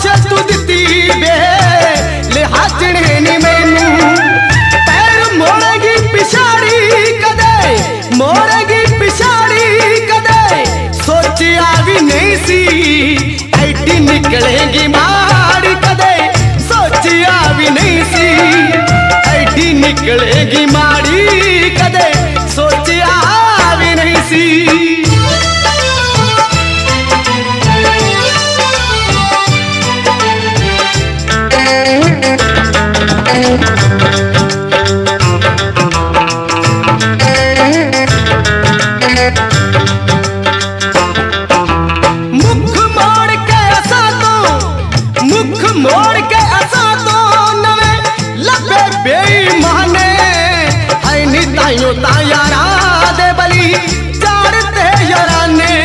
शाबाश तू दिती बे लिहाजने नी मैनू पैर मोड़ेगी पिछाड़ी कदे मोड़ेगी पिछाड़ी कदे सोचिया भी नहीं सी ऐडी निकलेगी माड़ी कदे सोचिया भी नहीं सी ऐडी निकलेगी माड़ी कदे सोचिया भी नहीं सी। मोड़ के असा तो नवे लबे बेईमाने है नी ताइयो तायारा दे बली चाड़ते याराने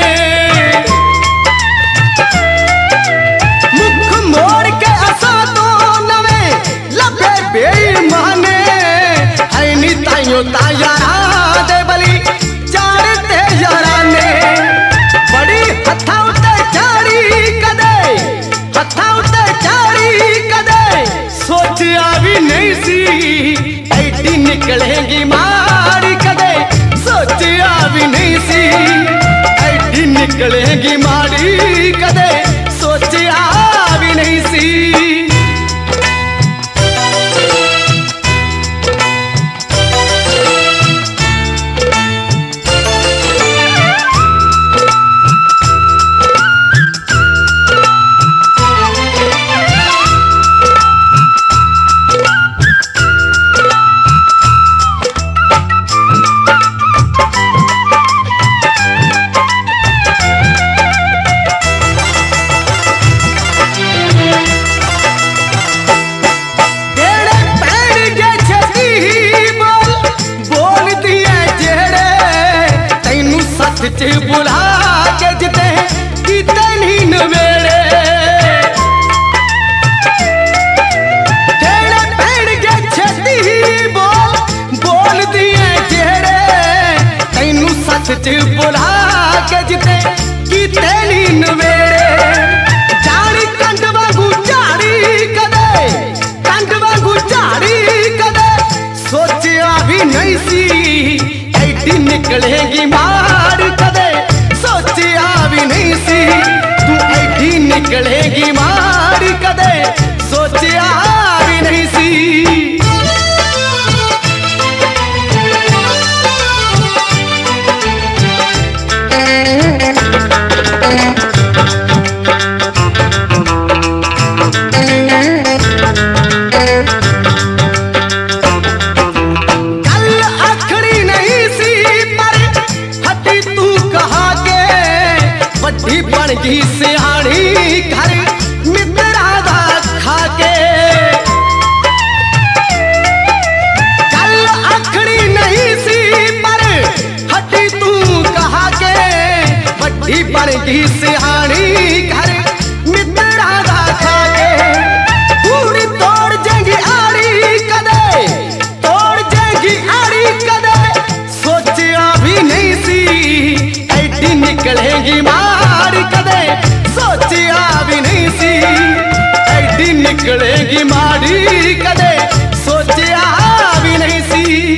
मुख मोड़ के असा तो नवे लबे बेईमाने है नी ताइयो तायारा दे बली चाड़ते याराने बड़ी हथा उते चाड़ी कदे हथा सोचिया भी नहीं सी ऐडी निकलेगी माड़ी कदे सोचिया भी नहीं सी ऐडी निकलेगी माड़ी कदे सोचिया भी नहीं सी। बुला के जिते कितनी नवेड़े जेड़े पेड़ के छेती ही बोल दिए जेड़े तैनू सच च बुला के जिते कितनी नवेड़े जानी कंड वांगू झाड़ी कदे सोचिया भी नहीं सी ऐडी निकलेगी माड़ी कदे सोचिया भी नहीं सी तू ऐडी निकलेगी माड़ी कदे सोचिया भी नहीं सी। बन गई सियाणी घर मित्रा दा खाके कल आखड़ी नहीं सी पर हटी तू कहा के बड़ी बन गई सियाणी घर मित्रा दा खाके पूरी तोड़ जाएगी आड़ी कदे सोचिया भी नहीं सी ऐडी निकलेगी माड़ी कदे सोचिया भी नहीं सी ऐडी निकलेगी माड़ी कदे सोचिया भी नहीं सी।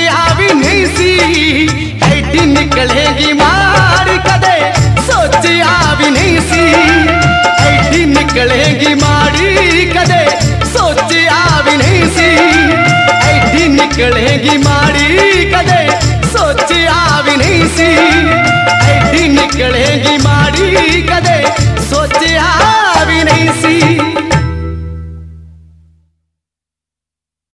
निकलेगी मार कदे सोचिया निकलेगी माड़ी कदे सोचिया भी नहीं सी, ऐडी निकलेगी